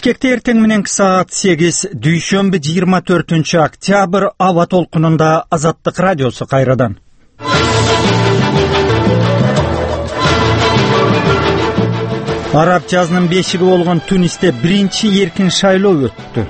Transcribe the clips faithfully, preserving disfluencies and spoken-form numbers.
Бишкекте эртең мененки саат сегиз, дүйшөмбү жыйырма төртүнчү октябрь, аба толкунунда Азаттык радиосу кайрадан. Араб жазынын бешиги болгон Тунисте биринчи эркин шайлоо өттү.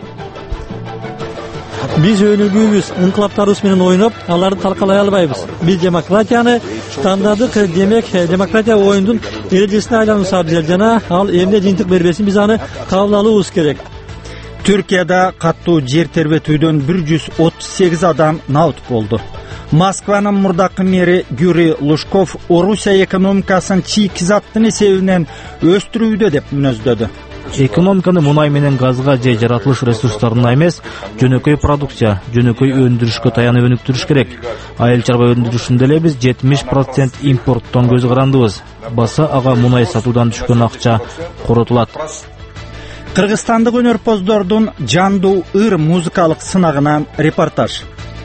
Биз өнүгүүбүз, инкылаптарыбыз менен ойноп, аларды талкалай албайбыз. Биз демократияны тандадык, демек демократия оюндун эрежесине айланууну абзел жана ал эмне жыйынтык бербесин биз аны кабыл алуубуз керек. Түркияда каттуу жер тербетүүдөн бир жүз отуз сегиз адам наут болду. Москванын мурдакы мэри Юрий Лужков Орусия экономикасын чийки заттын эсебинен өстүрүүдө деп мүнөздөдү. Экономиканы мунай менен газга же жаратылыш ресурстарына эмес, жөнөкөй продукция, жөнөкөй өндүрүшкө таянып өнүктүрүш керек. Айыл чарба өндүрүшүндө эле биз жетимиш процент импорттон көз карандыбыз. Баса ага мунай сатуудан түшкөн акча коротулат. Кыргызстандык өнөрпоздордун жандуу ыр музыкалык сынагынан репортаж.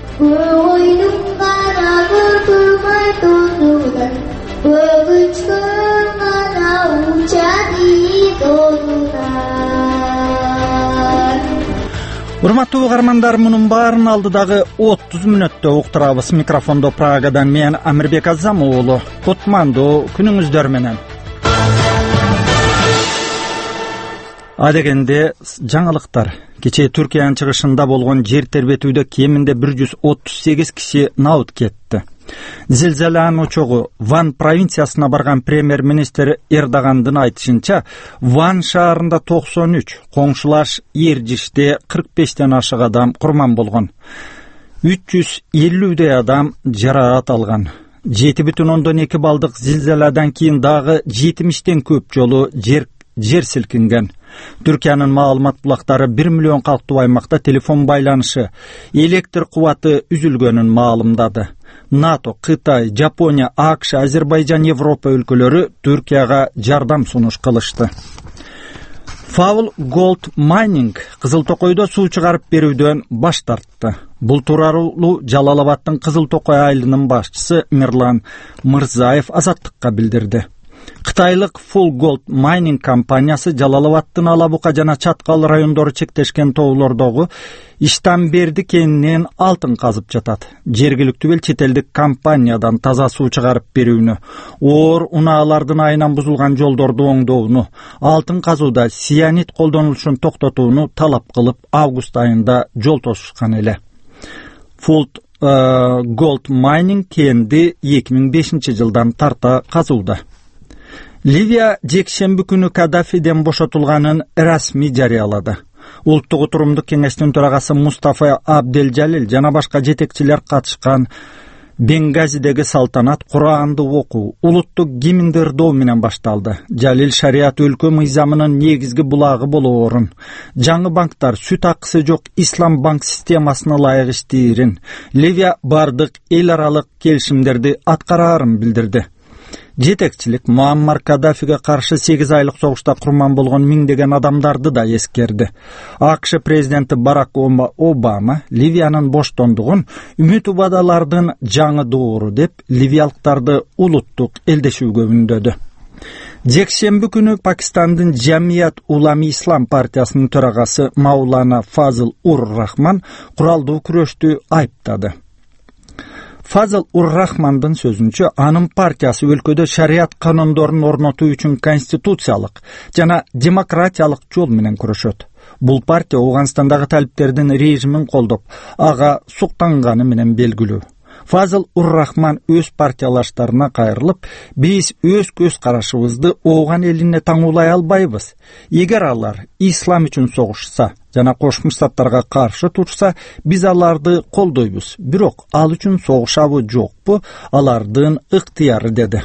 Урматтуу угармандар, мунун баарын алдыдагы отуз мүнөттө уктурабыз. Микрофондо Прагадан мен Амирбек Азам уулу. Кутмандуу күнүңүздөр менен. Адегенде жаңылыктар. Кечээ Түркиянын чыгышында болгон жер тербетүүдө кеминде бир жүз отуз сегиз киши наут кетти. Зилзаланын очогу Ван провинциясына барган премьер-министр Эрдогандын айтышынча, Ван шаарында токсон үч, коңшулаш Эржиште кырк бештен ашык адам курман болгон. үч жүз элүүдөй адам жаракат алган. жети бүтүн ондон эки балдык зилзаладан кийин дагы жетимиштен көп жолу жер жер силкинген. Түркиянын маалымат булактары бир миллион калктуу аймакта телефон байланышы, электр кубаты үзүлгөнүн маалымдады. НАТО, Кытай, Жапония, АКШ, Азербайжан, Европа өлкөлөрү Түркияга жардам сунуш кылышты. Faul Gold Mining Кызыл Токойдо суу чыгарып берүүдөн баш тартты. Бул тууралуу Жалал-Абадтын Кызыл Токой айылынын башчысы Мирлан Мырзаев Азаттыкка билдирди. Кытайлык Full Gold Mining компаниясы Жалал-Абадтын Алабука жана Чаткал райондору чектешкен тоолордогу Иштанберди кенинен алтын казып жатат. Жергиликтүү эл чет элдик компаниядан таза суу чыгарып берүүнү, оор унаалардын айынан бузулган жолдорду оңдоону, алтын казууда сианид колдонулушун токтотууну талап кылып, август айында жол тосушкан эле. Full Gold Mining кенди эки миң бешинчи жылдан тарта казууда. Ливия жекшемби күнү Каддафиден бошотулганын расмий жарыялады. Улуттук отурумдук кеңештин төрагасы Мустафа Абделжалил жана башка жетекчилер катышкан Бенгазидеги салтанат Куранды окуу, улуттук гимнди ырдоо менен башталды. Жалил шарият өлкө мыйзамынын негизги булагы болоорун, жаңы банктар сүт акысы жок ислам банк системасына ылайык иштээрин, Ливия бардык эл аралык келишимдерди аткараарын билдирди. Жетекчилик Муаммар Каддафиге каршы сегиз айлык согушта курман болгон миңдеген адамдарды да эскерди. АКШ президенти Барак Обама Ливиянын боштондугун үмүт убадалардын жаңы доору деп ливиялыктарды улуттук элдешүүгө үндөдү. Жекшемби күнү Пакистандын Жамият Улами Ислам партиясынын төрагасы Маулана Фазыл Ур-Рахман куралдуу күрөштү айыптады. Фазыл Ур-Рахмандын сөзүнчө, анын партиясы өлкөдө шарият канундорун орнотуу үчүн конституциялык жана демократиялык жол менен күрөшөт. Бул партия Ауганстандагы талиптердин режимин колдоп, ага суктанганы менен белгилүү. Фазыл Ур-Рахман өз партиялаштарына кайрылып, биз өз көз карашыбызды Ооган элине таңуулай албайбыз. Эгер алар ислам үчүн согушса жана Кошмо Штаттарга каршы турса, биз аларды колдойбуз. Бирок ал үчүн согушабы жокпу, алардын ыктыяры деди.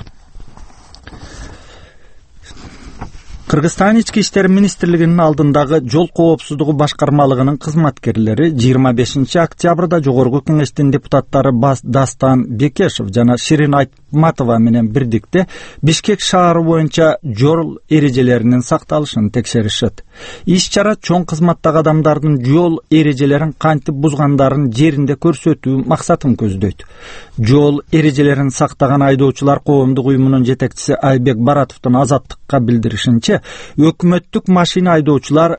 Кыргызстан ички иштер министрлигинин алдындагы жол коопсуздугу башкармалыгынын кызматкерлери жыйырма бешинчи октябрда жогорку кеңештин депутаттары Дастан Бекешев жана Ширин Айтматова менен бирдикте Бишкек шаары боюнча жол эрежелеринин сакталышын текшеришет. Иш-чара чоң кызматтагы адамдардын жол эрежелерин кантип бузгандарын жеринде көрсөтүү максатын көздөйт. Жол эрежелерин сактаган айдоочулар коомдук уюмунун жетекчиси Айбек Баратовдун Азаттыкка билдиришинче, өкмөттүк машина айдоочулар